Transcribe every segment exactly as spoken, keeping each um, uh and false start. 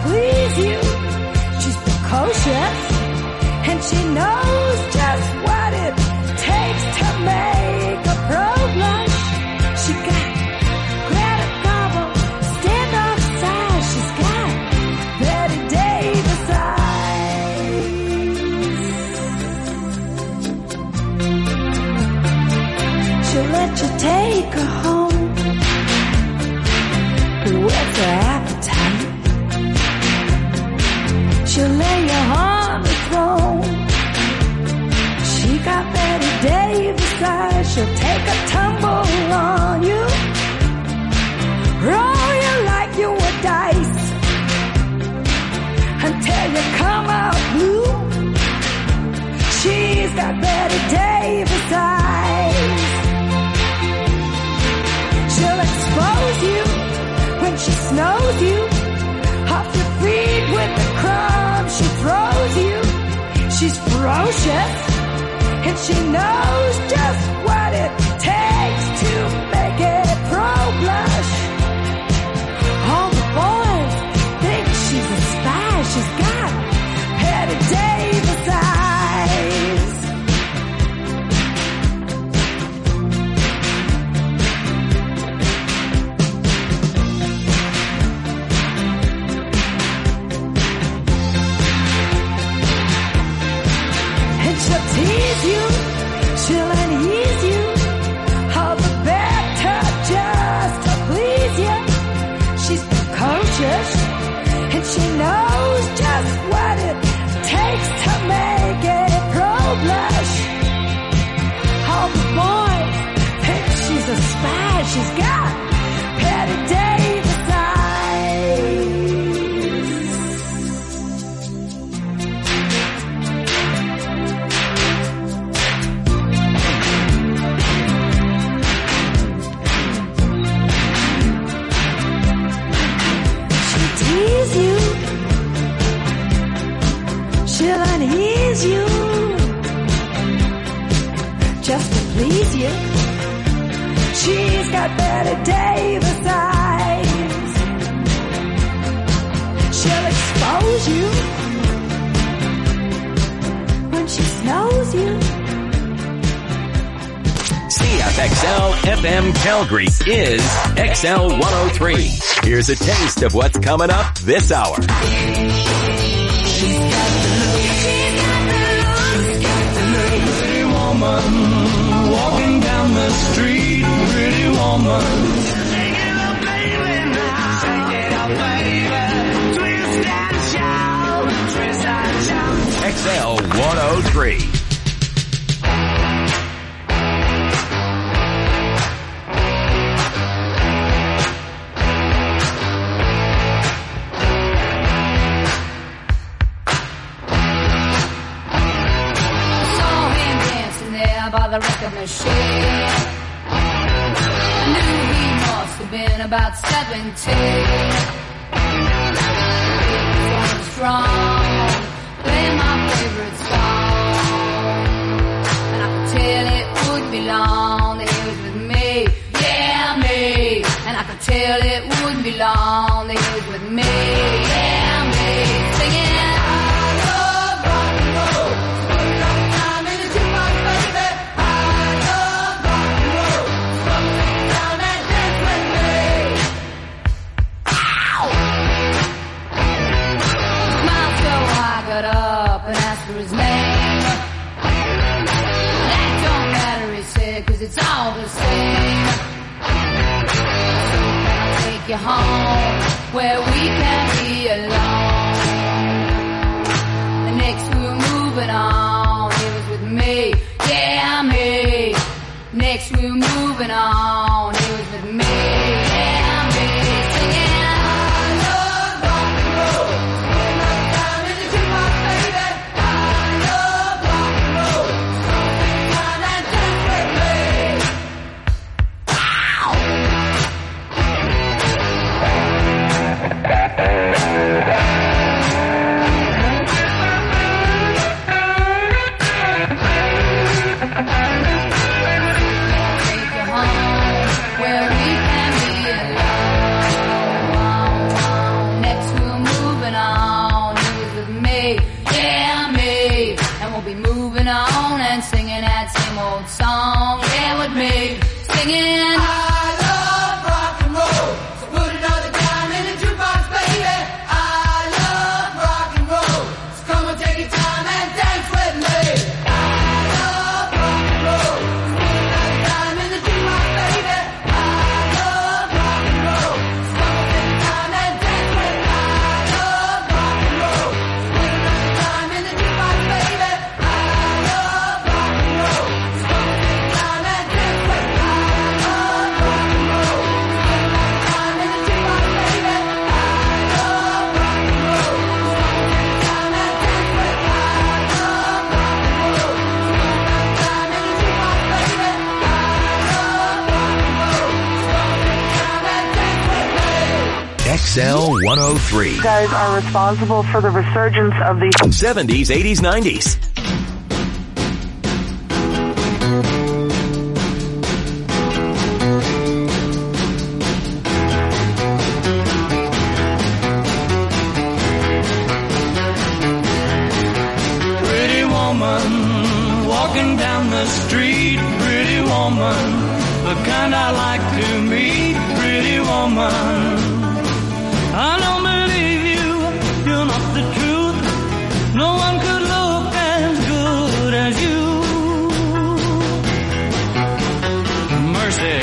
please you. She's precocious, and she knows just what it takes to make a pro blush. She got Greta Garbo, standoff size. She's got Betty Davis eyes. She'll let you take her home with her appetite. She'll lay you on the throne. She got Betty Davis eyes. She'll take a tumble on you, roll you like you were dice, until you come out blue. She's got Betty Davis eyes. She'll expose you when she snows you off your feet with the crumbs she throws you. She's ferocious, and she knows just what it takes to make it pro blush. All the boys think she's a spy. She's got Betty Davis eyes. She'll tease you, she'll unease you, all the better just to please you. She's precocious, and she knows just what it takes to make it pro blush. All the boys think she's a spy. She's got Betty Davis eyes. You. She'll unease you just to please you. She's got Betty Davis eyes. She'll expose you when she snows you. C F X L F M Calgary is X L one oh three. Here's a taste of what's coming up this hour. She's got the look, she's got the look, she's got the look. Pretty woman, walking down the street, pretty woman. Shake it up, baby, now. Shake it up, baby. Twist and shout, twist and shout. X L one oh three. By the record machine, I knew he must have been about seventeen. He was going strong, playing my favorite song, and I could tell it wouldn't be long that he was with me, yeah me. And I could tell it wouldn't be long that he was with me, yeah me. Singing. Got up and asked for his name. That don't matter, he said, cause it's all the same. So can I take you home where we can be alone? The next we were moving on, he was with me, yeah me. Next we were moving on, he was with me, yeah me. Singing. Bye. moving on. Who's with me? Yeah, me. And we'll be moving on and singing that same old song. Yeah, with me. Singing I love rock and roll. So put another dime in the jukebox, baby. I love rock and roll. So come and take your time and dance with me. I love rock and roll. So put another dime in the jukebox, baby. I love rock and roll. So come and take your time and dance with me. I love rock and roll. So put another dime in the jukebox, baby. I love rock and roll. So come and take your time and dance with me. X L one oh three. You guys are responsible for the resurgence of the seventies, eighties, nineties. Pretty woman, walking down the street. Pretty woman, the kind I like to meet. Pretty woman, I don't believe you, you're not the truth. No one could look as good as you. Mercy.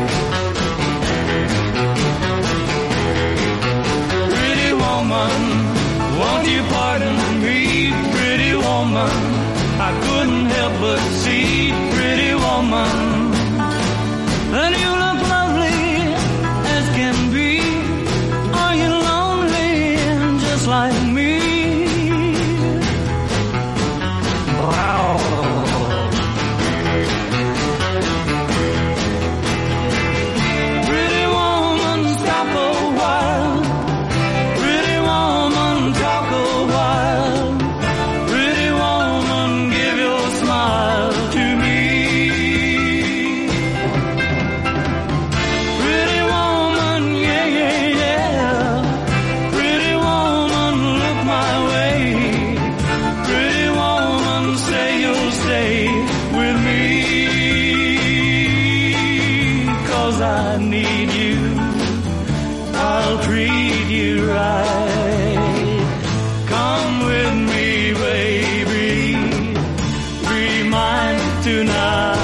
Pretty woman, won't you pardon me? Pretty woman, I couldn't help but see. Pretty woman, and you look lovely as can be. Are you lonely just like me? Wow. Pretty woman, stop a while. Pretty woman, talk a while. Pretty woman, give your smile to me. Pretty woman, yeah, yeah, yeah. Pretty woman, look my way. Pretty woman, say you'll stay with me. 'Cause I need you, I'll treat you right. Come with me, baby, be mine tonight.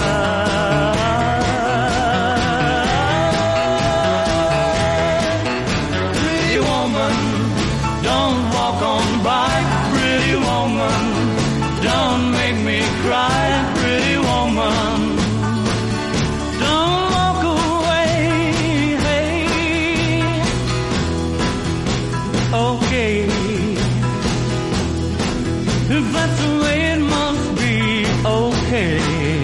Pretty woman, don't walk on by. Pretty woman, don't make me cry. Pretty woman, don't walk away. Hey, okay, if that's the way it must be, okay.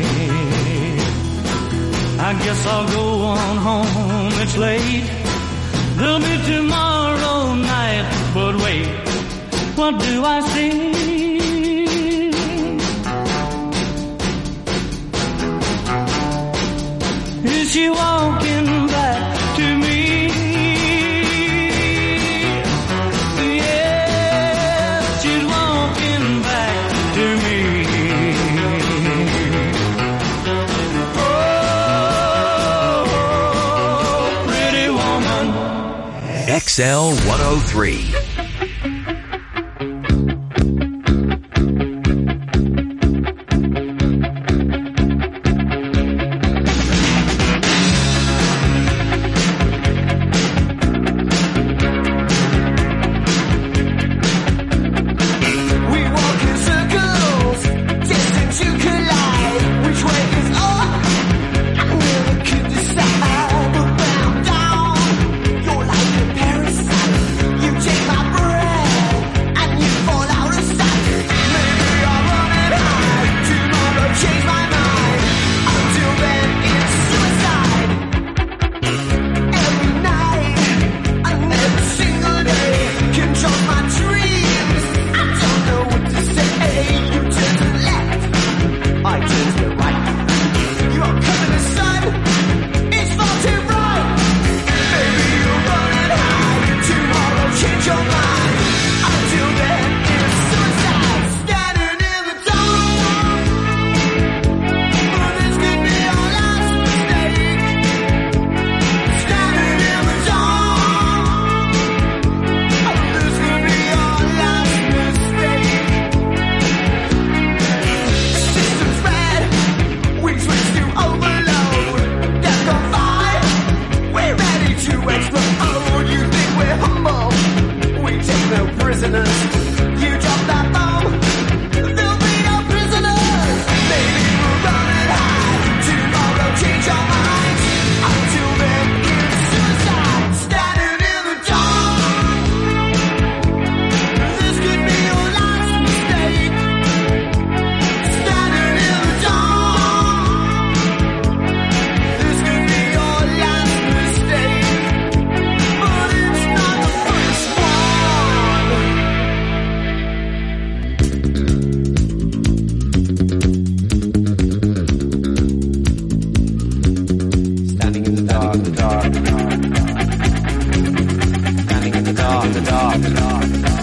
I guess I'll go on home, it's late. There'll be tomorrow night, but wait, what do I see? Is she walking back to me? Yes, she's walking back to me. Oh, pretty woman. X L one oh three. We walk in circles, destined to collide. Which way is up? I never could decide. But when I'm down, you're like a parasite. You take my dark, the dark, the dark, the dark.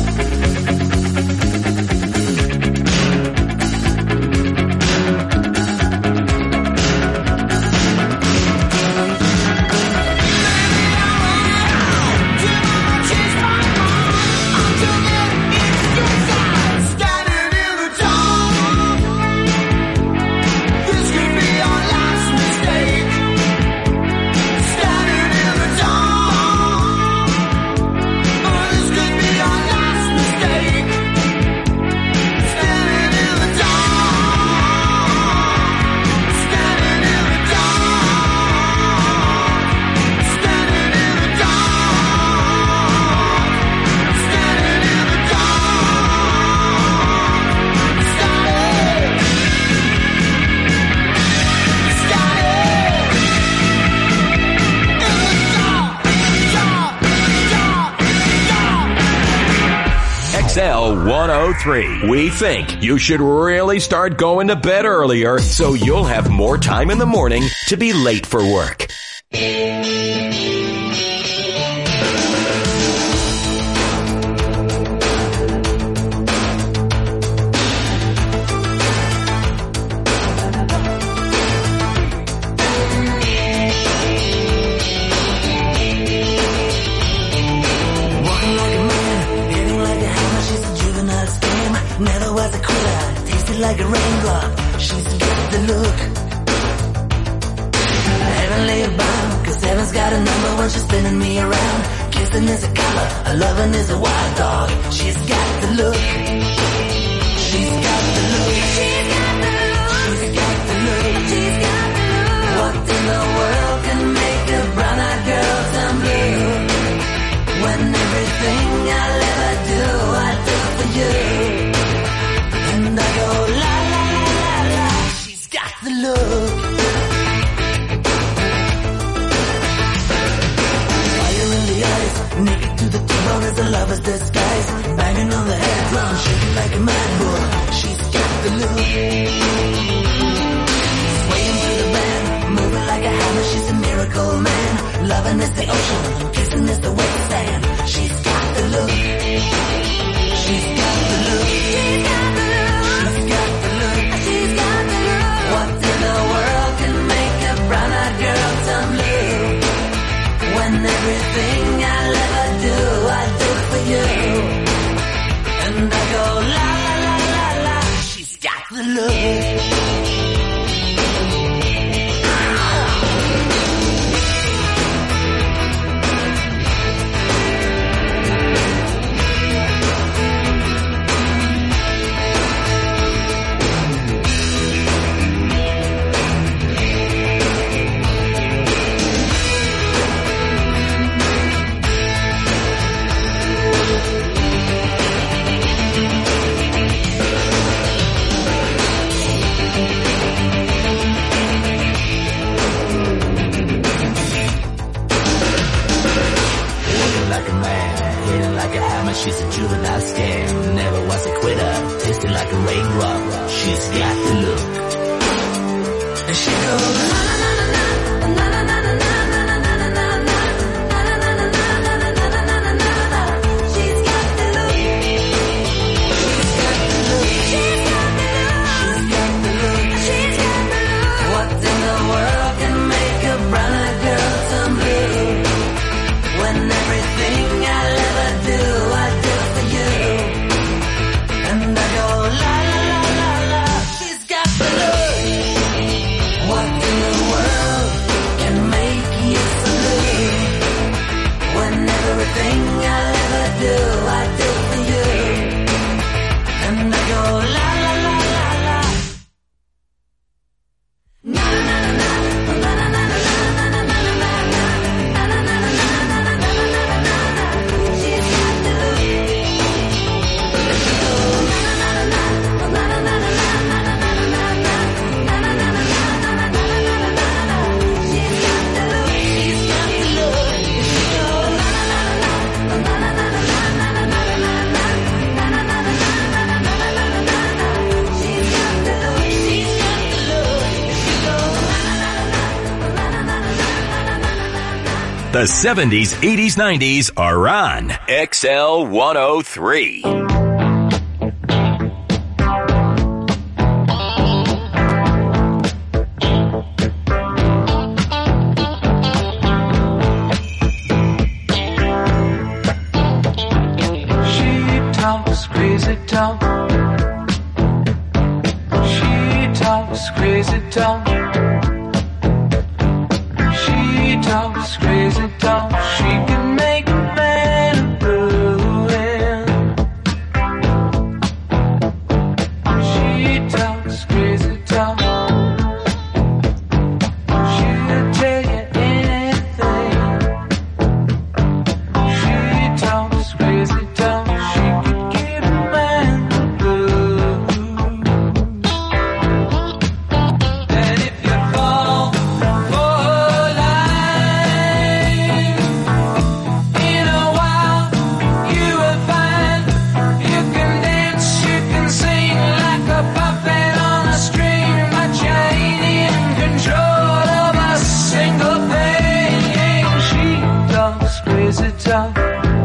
X L one oh three. We think you should really start going to bed earlier so you'll have more time in the morning to be late for work. Never was a quitter, tasted like a raindrop. She's got the look. Heavenly bound, cause heaven's got a number when she's spinning me around. Kissing is a color, a loving is a wild dog. She's got the look. She's got the look. She's got the look. She's got the look. She's got the look. What in the world can make a brown-eyed girl turn blue? When everything I'll ever do, I do for you. And I go la la la la la. She's got the look. Fire in the eyes, naked to the bone as a lover's disguise. Banging on the head drum, shaking like a mad bull. She's got the look. Swaying through the band, moving like a hammer. She's a miracle man. Loving is the ocean, kissing is the wet sand. She's got the look. She's got the look. She's got the look. She's got the look. She's got the look. What in the world can make a brown-eyed girl turn blue? When everything I'll ever do, I do for you. And I go la la la la la. She's got the look. She's a juvenile scam, never was a quitter, tasting like a raindrop. She's got the look. And she goes na na na na na na na na na na na na na na. She's got the look. She's got the look. She's got the look. She's got the look. What in the world can make a brown-eyed girl turn blue? When everything I'll ever do, I do for you. And I go la la la la la. She's got the look. What in the world? The seventies, eighties, nineties are on X L one oh three. Crazy talk. She talks crazy talk. She talks crazy talk. She can make a man ruin. She talks crazy talk. She'll tell you anything. She talks crazy talk. She could give a man the blues. And if you fall for her line, in a while you will find you can dance, you can sing like a puppet on a string, but you ain't in control of a single thing. She talks crazy talk.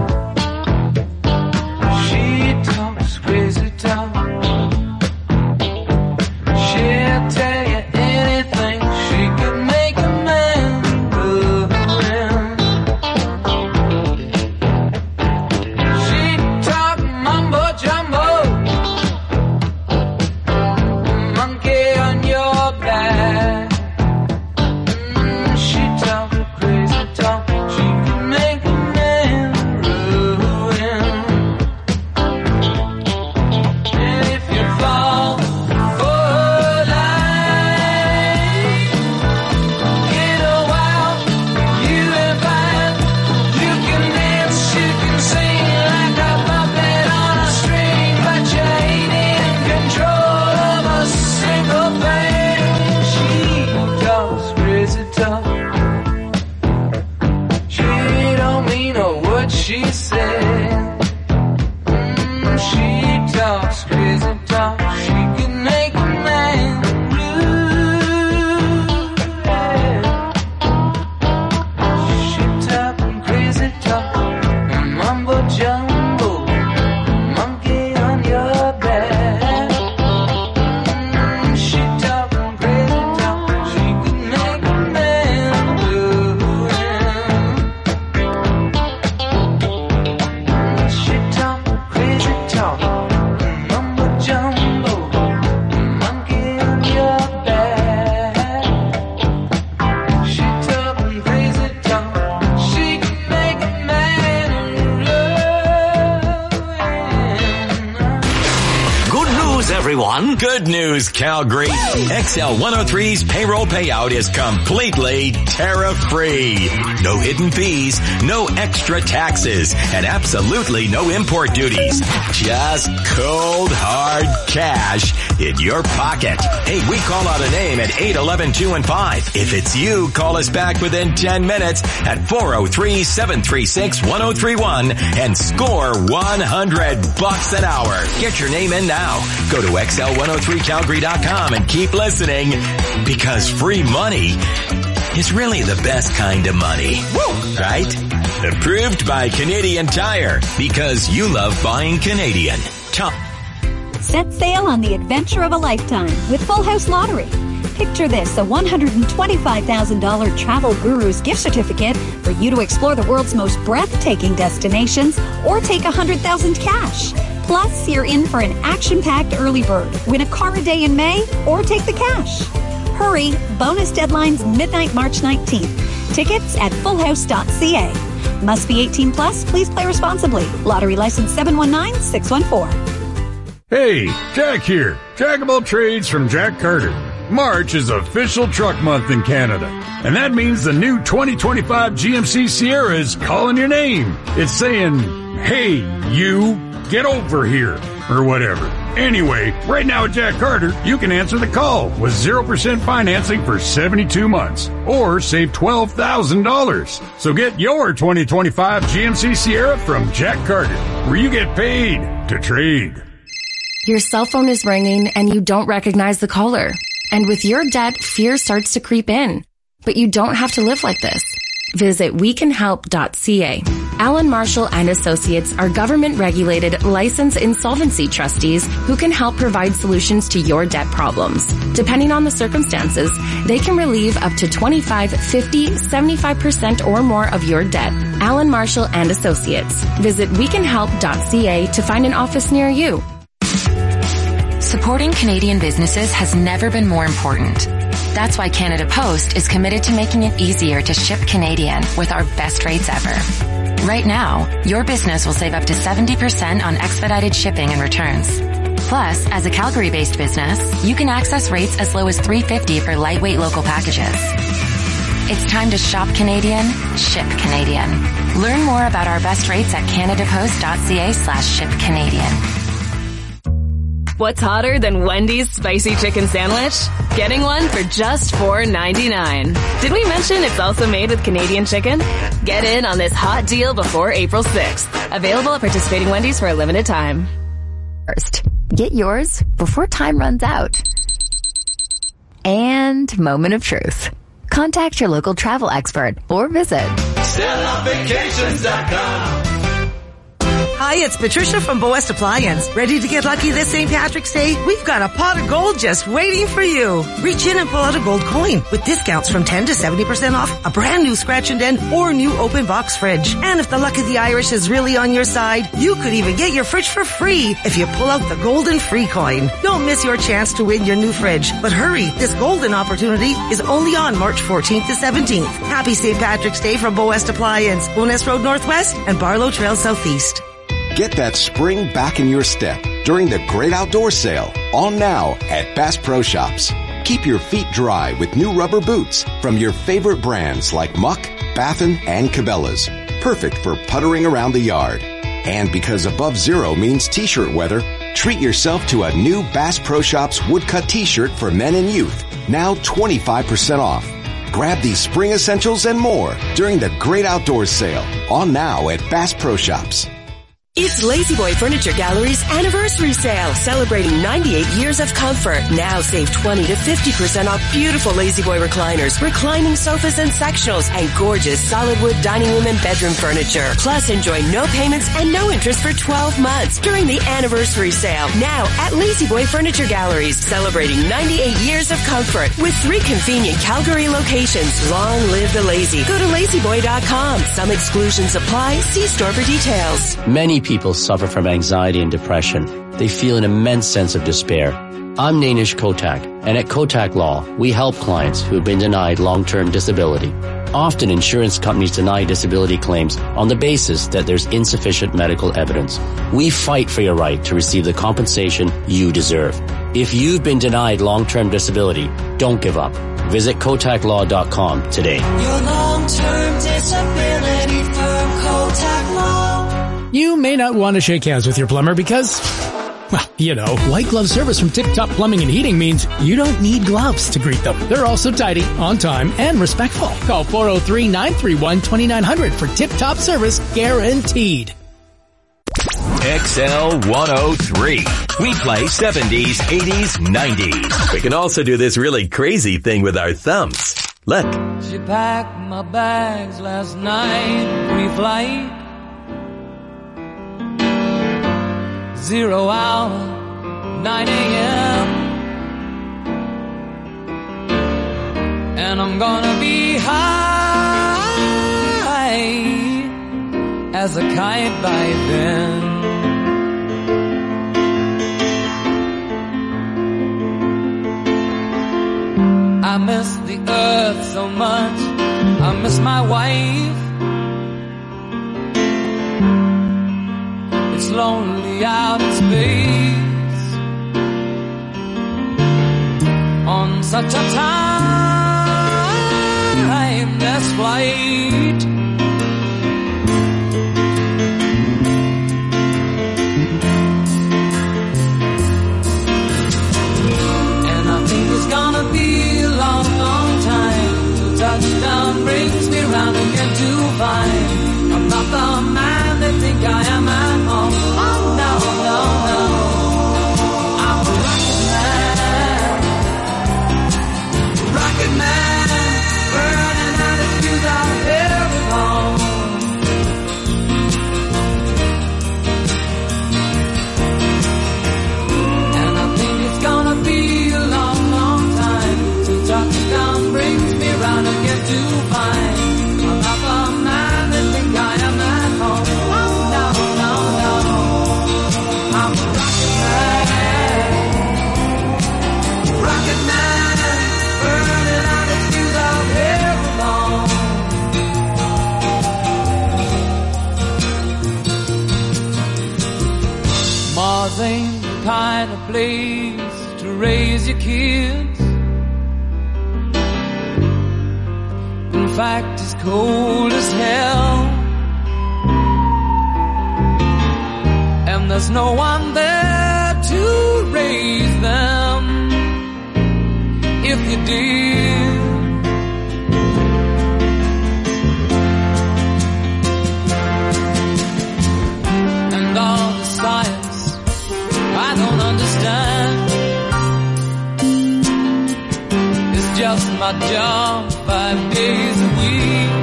She talks crazy talk. She'll tell you anything. She could make a man ruin. She talk mumbo jumbo, monkey on your back. Mm, she talk crazy talk. She can make a man ruin. And if you fall for her line, in a while you will find you can dance, you can sing like a puppet on a string, but you ain't in control of a single thing. She talks crazy talk. She don't mean a word she said. Mm, she talks crazy talk. She can make a man blue. She talking crazy talk. Mumbo jumbo, monkey on your back. Mm, she talking crazy talk. She can make a man blue. She talk crazy talk, mumbo jumbo, monkey on your back. She talking crazy talk. She can make a man love. Good news, everyone. Good news, Calgary. X L one oh three's payroll payout is completely tariff-free. No hidden fees, no extra taxes, and absolutely no import duties. Just cold, hard cash in your pocket. Hey, we call out a name at eight eleven two and five. If it's you, call us back within ten minutes at four oh three, seven three six, one oh three one and score one hundred bucks an hour. Get your name in now. Go to X L one oh three Calgary dot com and keep listening, because free money is really the best kind of money. Woo! Right? Approved by Canadian Tire, because you love buying Canadian. Top. Set sail on the adventure of a lifetime with Full House Lottery. Picture this, a one hundred twenty-five thousand dollars Travel Gurus gift certificate for you to explore the world's most breathtaking destinations, or take one hundred thousand dollars cash. Plus, you're in for an action-packed early bird. Win a car a day in May, or take the cash. Hurry, bonus deadline's midnight March nineteenth. Tickets at full house dot c a. Must be eighteen plus. Please play responsibly. Lottery license seven one nine six one four. Hey, Jack here. Jack of all trades from Jack Carter. March is official truck month in Canada, and that means the new twenty twenty-five G M C Sierra is calling your name. It's saying, hey, you, get over here, or whatever. Anyway, right now at Jack Carter, you can answer the call with zero percent financing for seventy-two months, or save twelve thousand dollars. So get your twenty twenty-five G M C Sierra from Jack Carter, where you get paid to trade. Your cell phone is ringing and you don't recognize the caller. And with your debt, fear starts to creep in. But you don't have to live like this. visit we can help dot c a. Allen Marshall and Associates are government-regulated, licensed insolvency trustees who can help provide solutions to your debt problems. Depending on the circumstances, they can relieve up to twenty-five, fifty, seventy-five percent or more of your debt. Allen Marshall and Associates. Visit we can help dot c a to find an office near you. Supporting Canadian businesses has never been more important. That's why Canada Post is committed to making it easier to ship Canadian with our best rates ever. Right now, your business will save up to seventy percent on expedited shipping and returns. Plus, as a Calgary-based business, you can access rates as low as three dollars and fifty cents for lightweight local packages. It's time to shop Canadian, ship Canadian. Learn more about our best rates at canadapost.ca slash ship Canadian. What's hotter than Wendy's spicy chicken sandwich? Getting one for just four ninety-nine. Did we mention it's also made with Canadian chicken? Get in on this hot deal before April sixth. Available at participating Wendy's for a limited time. First, get yours before time runs out. And moment of truth. Contact your local travel expert or visit Stella Vacations dot com. Hi, it's Patricia from Boest Appliance. Ready to get lucky this Saint Patrick's Day? We've got a pot of gold just waiting for you. Reach in and pull out a gold coin with discounts from ten to seventy percent off a brand new scratch and dent or new open box fridge. And if the luck of the Irish is really on your side, you could even get your fridge for free if you pull out the golden free coin. Don't miss your chance to win your new fridge. But hurry, this golden opportunity is only on March fourteenth to seventeenth. Happy Saint Patrick's Day from Boest Appliance, Bowness Road Northwest and Barlow Trail Southeast. Get that spring back in your step during the Great Outdoor Sale, on now at Bass Pro Shops. Keep your feet dry with new rubber boots from your favorite brands like Muck, Baffin, and Cabela's. Perfect for puttering around the yard. And because above zero means t-shirt weather, treat yourself to a new Bass Pro Shops woodcut t-shirt for men and youth. Now twenty-five percent off. Grab these spring essentials and more during the Great Outdoor Sale, on now at Bass Pro Shops. It's La-Z-Boy Furniture Gallery's anniversary sale, celebrating ninety-eight years of comfort. Now save twenty to fifty percent off beautiful La-Z-Boy recliners, reclining sofas and sectionals, and gorgeous solid wood dining room and bedroom furniture. Plus, enjoy no payments and no interest for twelve months during the anniversary sale. Now at La-Z-Boy Furniture Galleries, celebrating ninety-eight years of comfort with three convenient Calgary locations. Long live the lazy. Go to lazy boy dot com. Some exclusions apply. See store for details. Many people suffer from anxiety and depression. They feel an immense sense of despair. I'm Nainish Kotak, and at Kotak Law, we help clients who have been denied long-term disability. Often insurance companies deny disability claims on the basis that there's insufficient medical evidence. We fight for your right to receive the compensation you deserve. If you've been denied long-term disability, don't give up. Visit kotak law dot com today. Your long-term disability firm, Kotak Law. You may not want to shake hands with your plumber because, well, you know, white glove service from Tip Top Plumbing and Heating means you don't need gloves to greet them. They're also tidy, on time, and respectful. Call four oh three, nine three one, two nine zero zero for Tip Top service guaranteed. X L one oh three. We play seventies, eighties, nineties. We can also do this really crazy thing with our thumbs. Look. She packed my bags last night, pre-flight. Zero hour, nine a.m. And I'm gonna be high as a kite by then. I miss the earth so much, I miss my wife. It's lonely out in space on such a timeless flight. And I think it's gonna be a long, long time till touchdown brings me round again to find I'm not the man they think I am at home. Oh no, no, no, I'm a rocket Mars ain't the kind of place to raise your kids. In fact, it's cold as hell, and there's no one there to raise them if you did. And all the science I don't understand, it's just my job five days a week.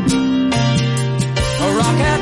A rocket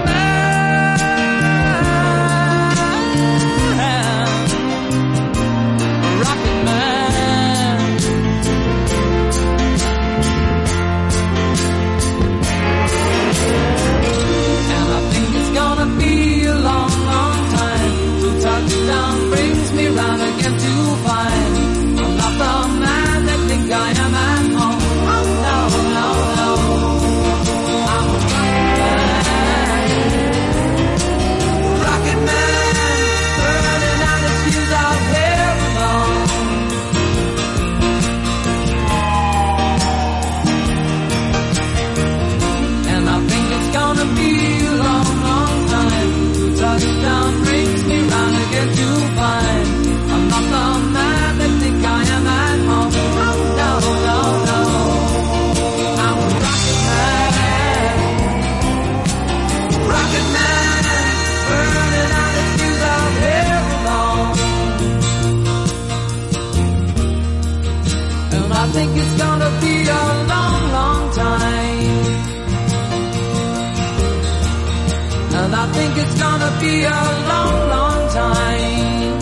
be a long, long time.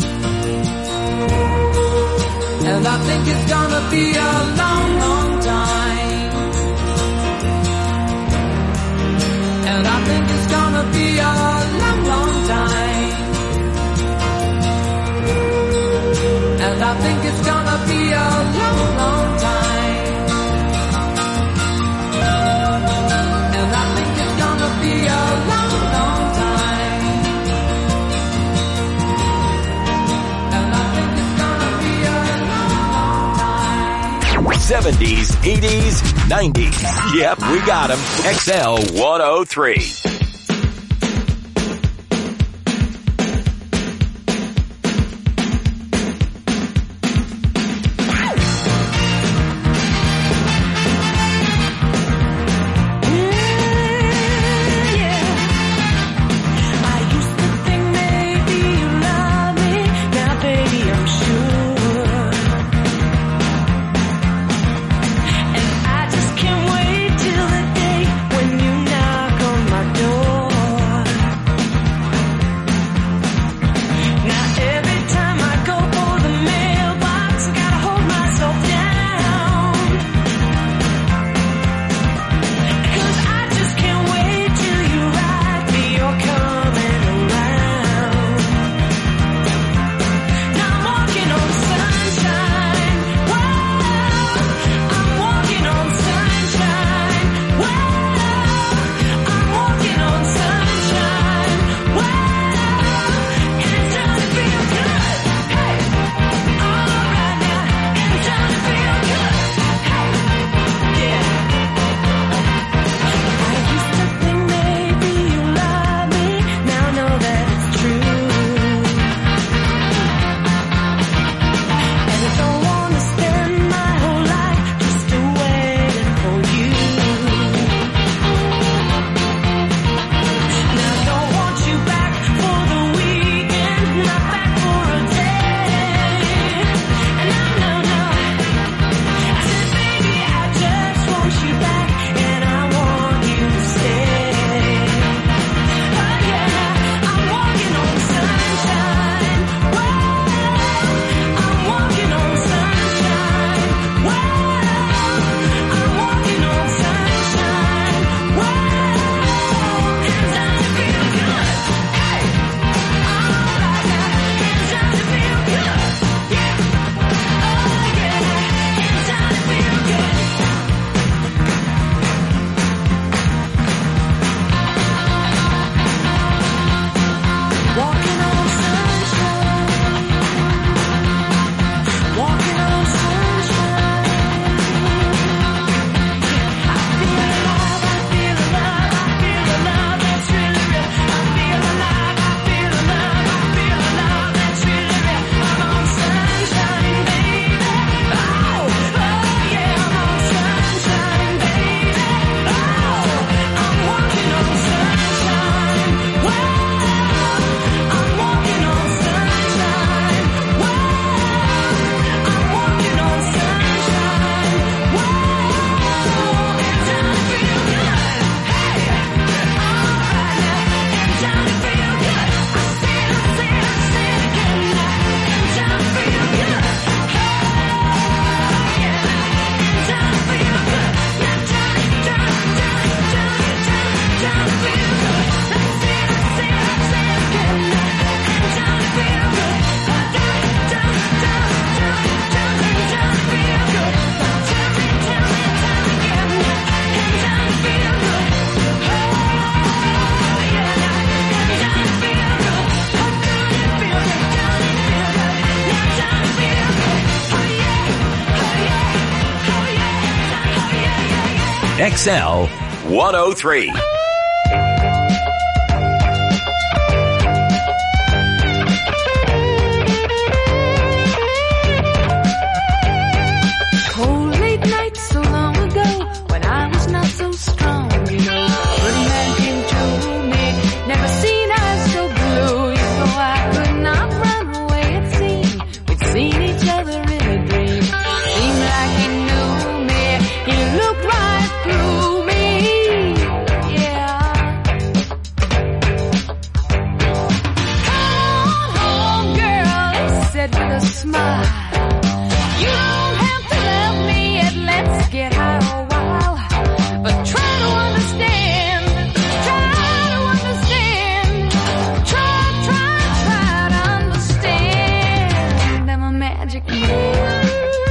And I think it's gonna be a long, long time. And I think it's gonna be a long, long time. And I think it's gonna be a long, long time. And I think it's gonna be a long, long time. seventies, eighties, nineties. Yep, we got them. X L one oh three. When you knock on my door X L one oh three. Cold late nights so long ago when I was not so strong, you know. Good man came to me, never seen eyes so blue. You know I could not run away, it seemed. We'd seen each other in a dream. Seemed like he knew me, he looked right through me. Yeah. Come on home, girl, he said with a smile. You don't have to love me yet, let's get high a while. But try to understand, try to understand. Try, try, try to understand. I'm a magic man.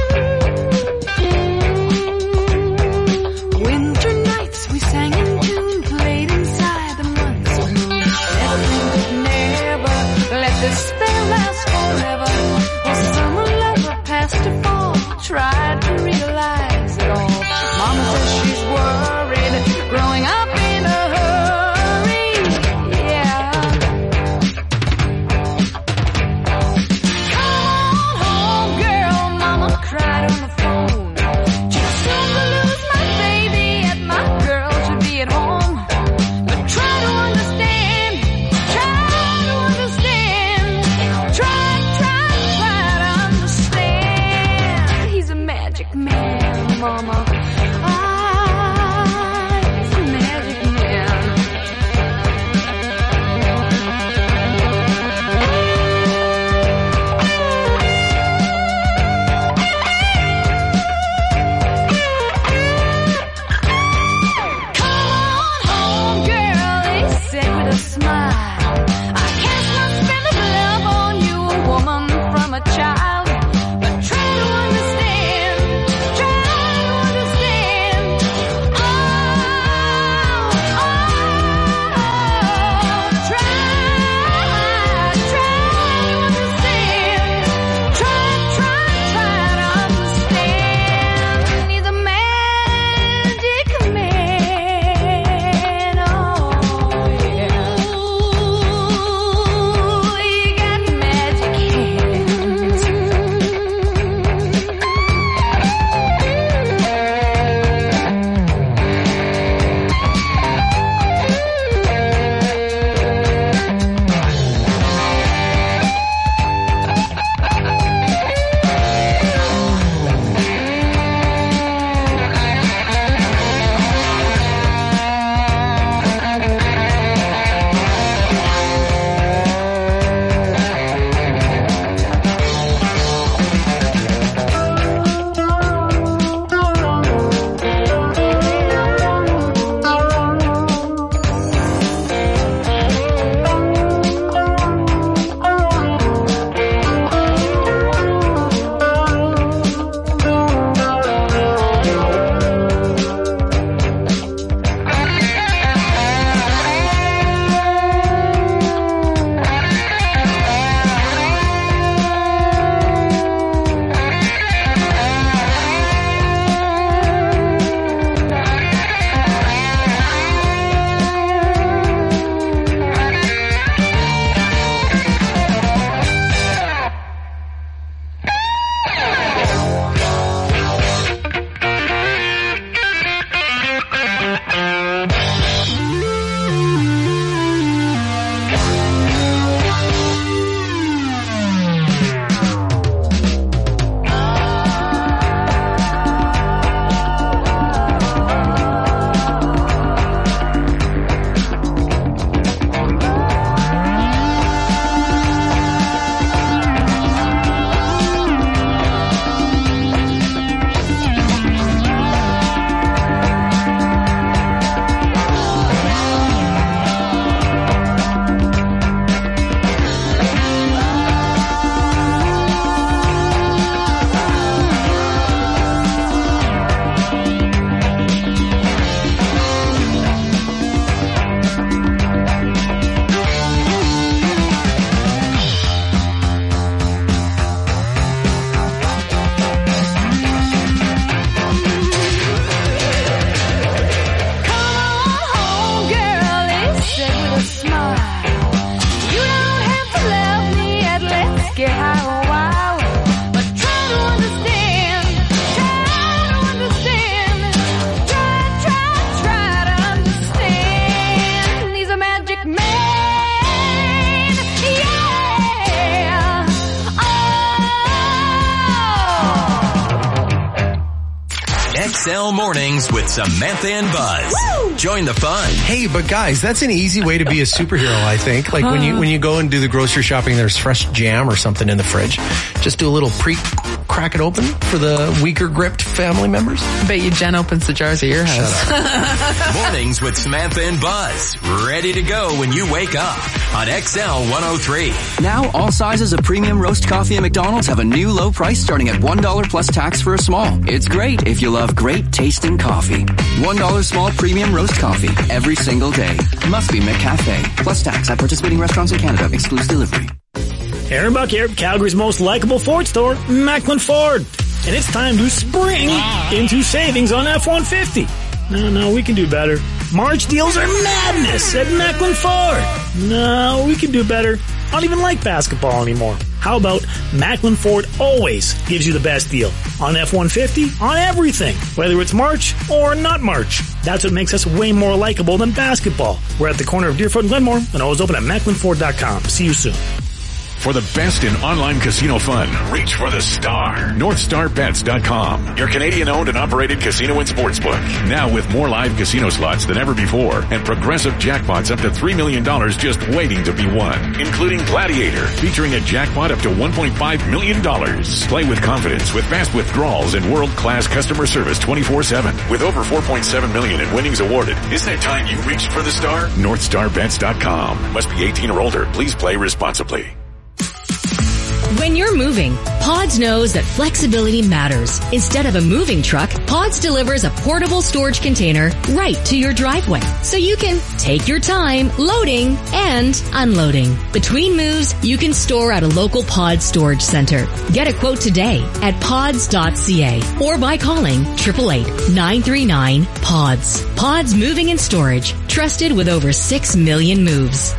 Winter nights we sang in tune, played inside the month's moon. Never could never let this spell last forever. Well, summer lover past to fall, tried to realize it all. Mama says she's worried, growing up in a hurry. Yeah. Come on home, girl, Mama cried on the phone. Just soon to lose my baby, and my girl should be at home. But try to understand, try to understand. X L Mornings with Samantha and Buzz. Woo! Join the fun. Hey, but guys, that's an easy way to be a superhero, I think. Like when you when you go and do the grocery shopping, there's fresh jam or something in the fridge. Just do a little pre crack it open for the weaker gripped family members. I bet you Jen opens the jars at your house. Mornings with Samantha and Buzz. Ready to go when you wake up on X L one oh three. Now all sizes of premium roast coffee at McDonald's have a new low price starting at one dollar plus tax for a small. It's great if you love great tasting coffee. one dollar small premium roast coffee every single day. Must be McCafe. Plus tax at participating restaurants in Canada. Excludes delivery. Aaron Buck here, Calgary's most likable Ford store, Macklin Ford. And it's time to spring into savings on F one fifty. No, no, we can do better. March deals are madness at Macklin Ford. No, we can do better. I don't even like basketball anymore. How about Macklin Ford always gives you the best deal on F one fifty, on everything, whether it's March or not March. That's what makes us way more likable than basketball. We're at the corner of Deerfoot and Glenmore and always open at macklin ford dot com. See you soon. For the best in online casino fun, reach for the star. North Star Bets dot com, your Canadian-owned and operated casino and sportsbook. Now with more live casino slots than ever before and progressive jackpots up to three million dollars just waiting to be won, including Gladiator, featuring a jackpot up to one point five million dollars. Play with confidence with fast withdrawals and world-class customer service twenty-four seven. With over four point seven million dollars in winnings awarded, isn't it time you reached for the star? North Star Bets dot com. Must be eighteen or older. Please play responsibly. When you're moving, Pods knows that flexibility matters. Instead of a moving truck, Pods delivers a portable storage container right to your driveway, so you can take your time loading and unloading. Between moves, you can store at a local Pods storage center. Get a quote today at pods dot c a or by calling eight eight eight, nine three nine, PODS. Pods Moving and Storage, trusted with over six million moves.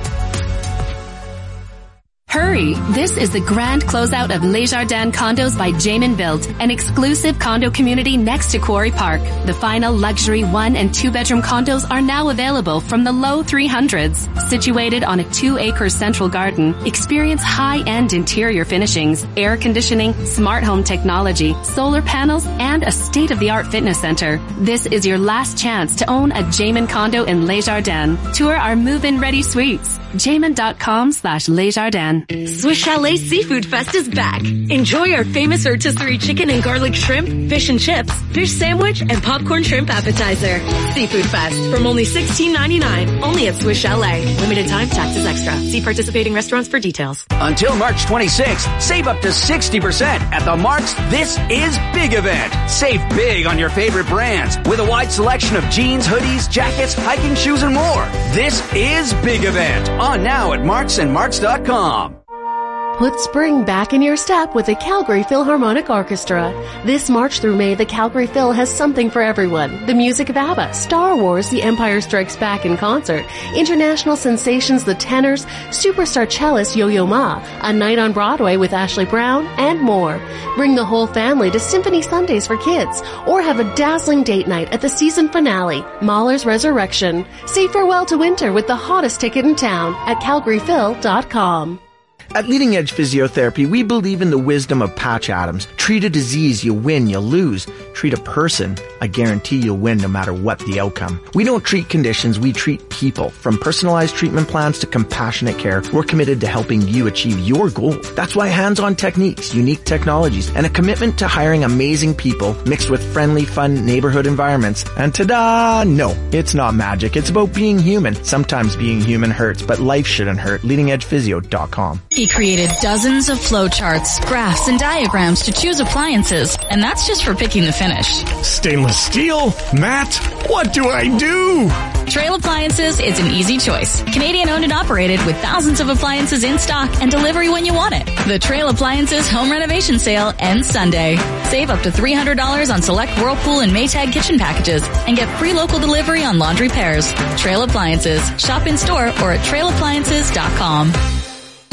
Hurry! This is the grand closeout of Les Jardins Condos by Jamin Build, an exclusive condo community next to Quarry Park. The final luxury one and two bedroom condos are now available from the low three hundreds. Situated on a two acre central garden, experience high-end interior finishings, air conditioning, smart home technology, solar panels, and a state-of-the-art fitness center. This is your last chance to own a Jamin condo in Les Jardins. Tour our move-in ready suites. Jamin.com slash Les Jardins. Swiss Chalet Seafood Fest is back. Enjoy our famous rotisserie chicken and garlic shrimp, fish and chips, fish sandwich, and popcorn shrimp appetizer. Seafood Fest from only sixteen ninety-nine, only at Swiss Chalet. Limited time, taxes extra. See participating restaurants for details. Until March twenty-sixth, save up to sixty percent at the Mark's This Is Big event. Save big on your favorite brands with a wide selection of jeans, hoodies, jackets, hiking shoes, and more. This is Big event. On now at marks and marks dot com. Put spring back in your step with the Calgary Philharmonic Orchestra. This March through May, the Calgary Phil has something for everyone. The music of ABBA, Star Wars, The Empire Strikes Back in concert, international sensations The Tenors, superstar cellist Yo-Yo Ma, A Night on Broadway with Ashley Brown, and more. Bring the whole family to Symphony Sundays for kids, or have a dazzling date night at the season finale, Mahler's Resurrection. Say farewell to winter with the hottest ticket in town at calgary phil dot com. At Leading Edge Physiotherapy, we believe in the wisdom of Patch Adams. Treat a disease, you win, you lose. Treat a person, I guarantee you'll win no matter what the outcome. We don't treat conditions, we treat people. From personalized treatment plans to compassionate care, we're committed to helping you achieve your goal. That's why hands-on techniques, unique technologies, and a commitment to hiring amazing people mixed with friendly, fun neighborhood environments. And ta-da! No, it's not magic. It's about being human. Sometimes being human hurts, but life shouldn't hurt. leading edge physio dot com. He created dozens of flowcharts, graphs, and diagrams to choose appliances, and that's just for picking the finish. Stainless steel? Matt, what do I do? Trail Appliances is an easy choice. Canadian owned and operated with thousands of appliances in stock and delivery when you want it. The Trail Appliances Home Renovation Sale ends Sunday. Save up to three hundred dollars on select Whirlpool and Maytag kitchen packages and get free local delivery on laundry pairs. Trail Appliances. Shop in store or at trail appliances dot com.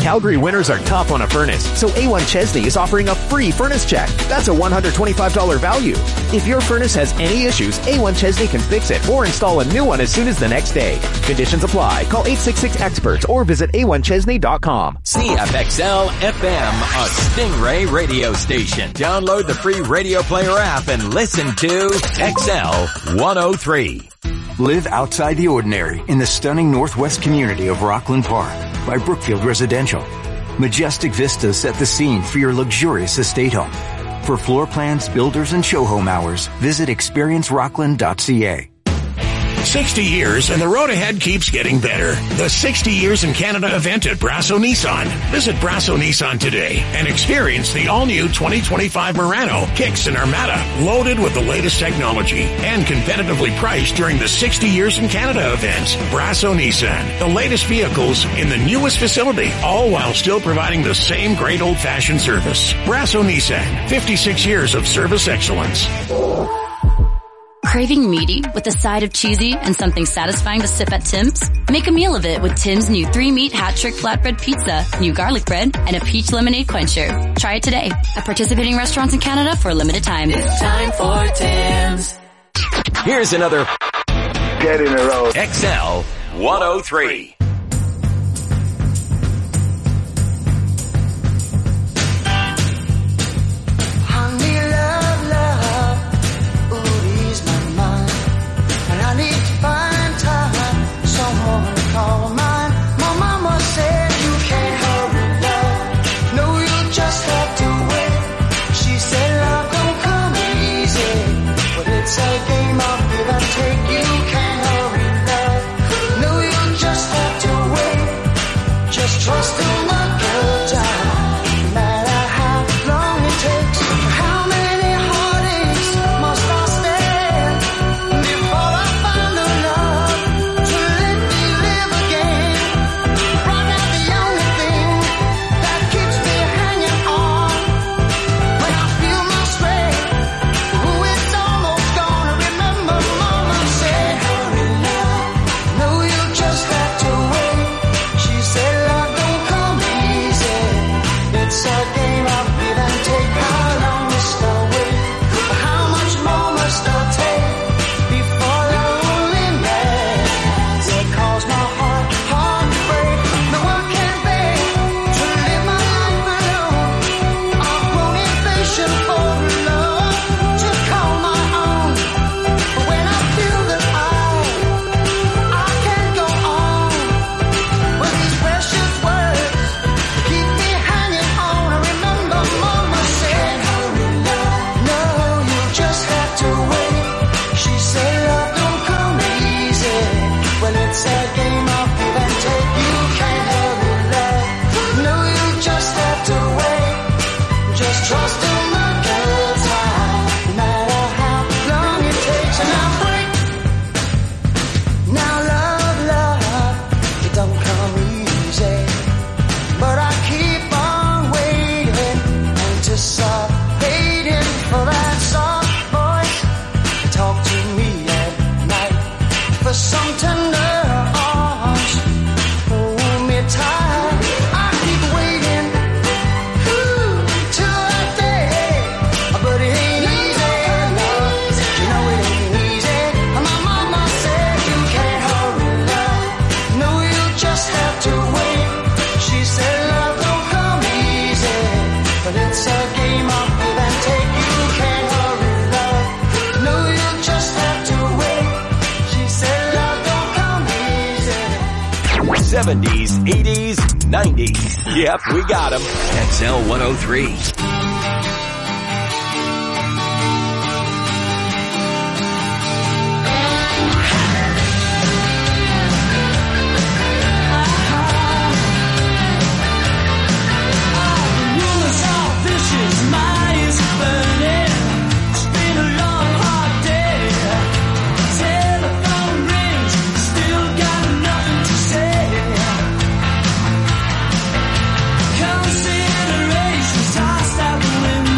Calgary winters are tough on a furnace, so A one Chesney is offering a free furnace check. That's a one hundred twenty-five dollars value. If your furnace has any issues, A one Chesney can fix it or install a new one as soon as the next day. Conditions apply. Call eight six six experts or visit A one Chesney dot com. C F X L F M, a Stingray radio station. Download the free Radio Player app and listen to X L one oh three. Live outside the ordinary in the stunning northwest community of Rockland Park by Brookfield Residential. Majestic vistas set the scene for your luxurious estate home. For floor plans, builders, and show home hours, visit experience rockland dot c a. sixty years and the road ahead keeps getting better. The sixty Years in Canada event at Brasso Nissan. Visit Brasso Nissan today and experience the all-new twenty twenty-five Murano, Kicks, and Armada, loaded with the latest technology and competitively priced during the sixty Years in Canada event. Brasso Nissan, the latest vehicles in the newest facility, all while still providing the same great old-fashioned service. Brasso Nissan, fifty-six years of service excellence. Craving meaty with a side of cheesy and something satisfying to sip at Tim's? Make a meal of it with Tim's new three-meat hat-trick flatbread pizza, new garlic bread, and a peach lemonade quencher. Try it today at participating restaurants in Canada for a limited time. It's time for Tim's. Here's another Get in a row. X L one oh three. Trust in the good time, no matter how long it takes. How many heartaches must I stand before I find the love to let me live again? Brought out the only thing that keeps me hanging on. When I feel my strength, ooh, it's almost gone. I remember Mama said, hurry love, no, you just have to wait. She said, love, it's a game of give and take. How long must I wait? How much more must I take before loneliness will cause my heart, heart to break? No one can bear to live my life alone. I've grown impatient for love to call my own. But when I feel that I, I can't go on with these precious words keep me hanging on. I remember Mama said, hurry love, no, you just have to wait. She said, love don't come easy. Well, it's a game of give and take. You can't hurry love, no, you just have to wait. Just trust in the good time, no matter how long it takes. And now wait, now love, love, it don't come easy. But I keep on waiting, anticipating for that soft voice to talk to me at night, for some tender arms, hold me tight. I keep waiting, ooh, till that day, but it ain't easy, love. You know it ain't easy. My mama said you can't hurry love, no, you just have to wait. She said love don't come easy, but it's a game of give and take. You can't hurry love, no, you just have to wait. She said love don't come easy. seventies, eighties, nineties. Yep, we got them. X L one oh three. Considerations tossed out the window.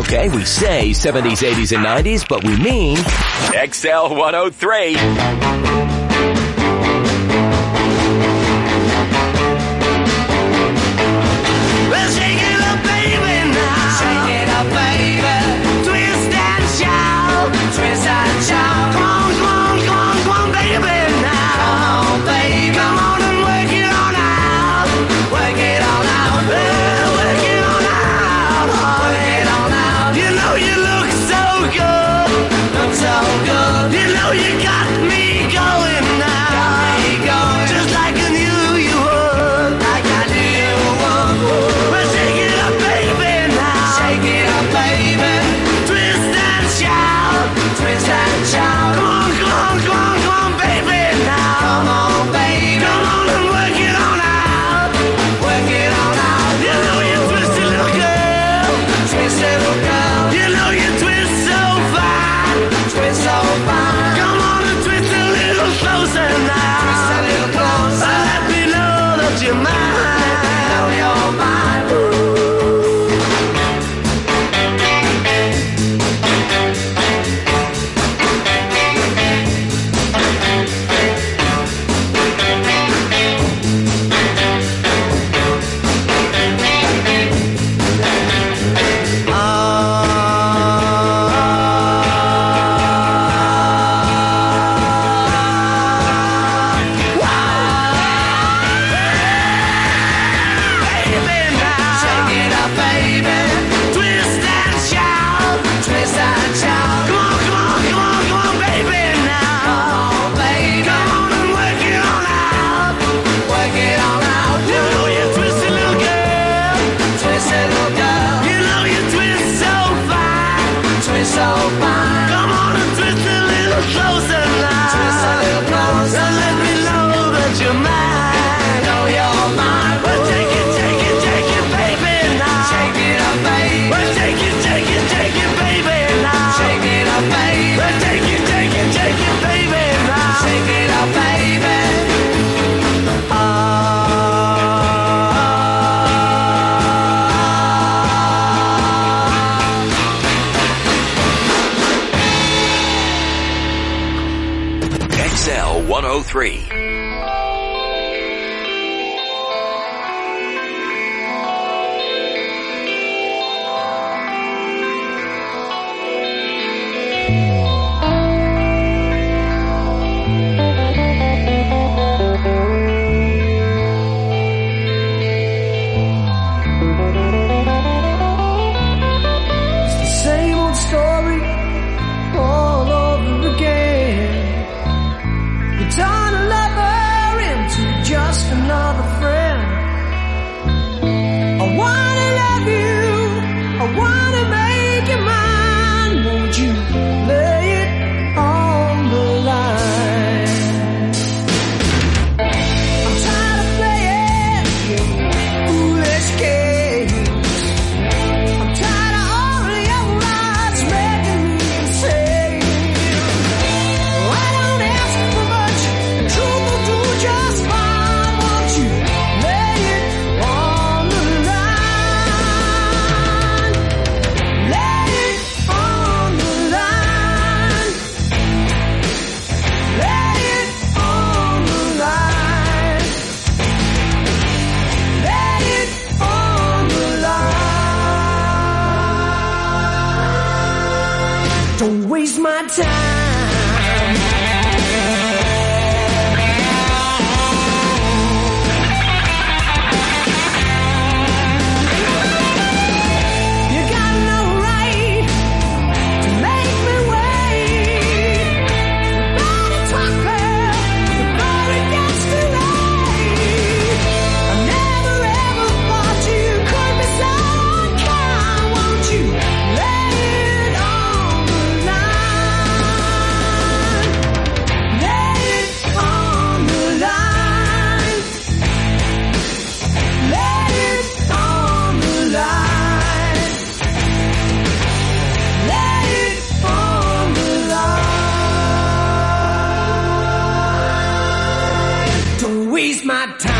Okay, we say seventies, eighties, and nineties, but we mean X L one oh three. Well, shake it up, baby, now. Shake it up, baby. Twist and shout. Twist and shout. Come on, come on, come on, come on, baby, now. Come on, baby. Come on and work it on out. Work it on out. Well, work it on out. Work it on out. You know you look so good. Look so good. You know you got me going now. Got me going. Just like I knew you would. Like I knew you would. Well, shake it up, baby, now. Shake it up, baby. Twist and shout. Twist and shout. Come on, come on, come on, come on, baby, now. Come on, baby. Come on and work it on out. Work it on out. You know you twisty little girl. Twisty little girl. You know you twist so fine. Twist so fine. Come on and twist a little closer now. Twist a little closer. Let me know that you're mine. Know you're mine. Shake it up, baby. Twist and shout. Twist and shout. Come on, come on, come on, come on, baby, now. Come on, baby. Come on and work it on out. Work it on out. You know you twisty little girl. Twisty little girl. You know you twist so fine. Twist so fine. Come on and twist a little closer now. Twist a little closer. And let me know that you're mine. Know you're mine. Well, take it, take it, take it, baby, now. Shake it up, baby. Well, take it, take it, take it, baby, now. Shake it up, baby. Well, take it, take it, take it, baby, now. Shake it up, baby. X L one oh three. It's the same old story all over again. You turn a lover into just another friend. I wanna love you, I wanna make you mine. Won't you lay it on the line? I'm tired of playing your foolish games. I'm tired of all your lies making me insane. I don't ask for much, truth will do just fine. Won't you lay it on the line? Lay it on the line. Lay it on the line. Lay it on the line. Don't waste my time. You got no right to make me wait. Better talk fast before it gets too late. I never ever thought you could be so unkind. Won't you lay it on the line? Lay it on the line. Lay it on the line. Lay it on the line. Don't waste my time.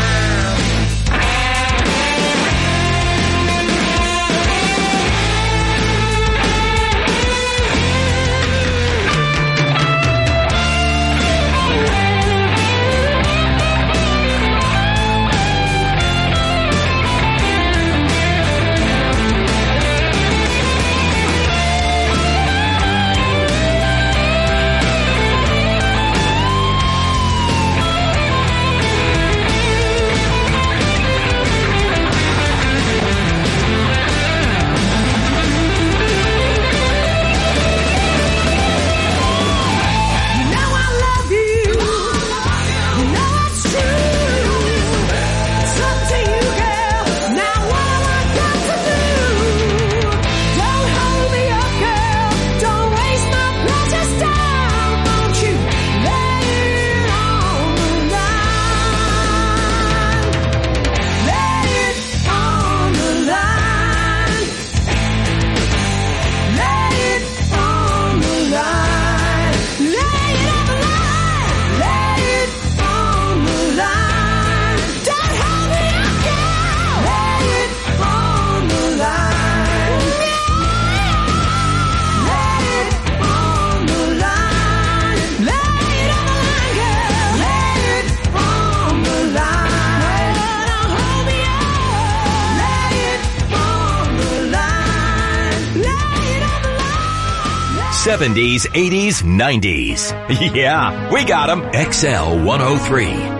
seventies, eighties, nineties. Yeah, we got them. X L one oh three.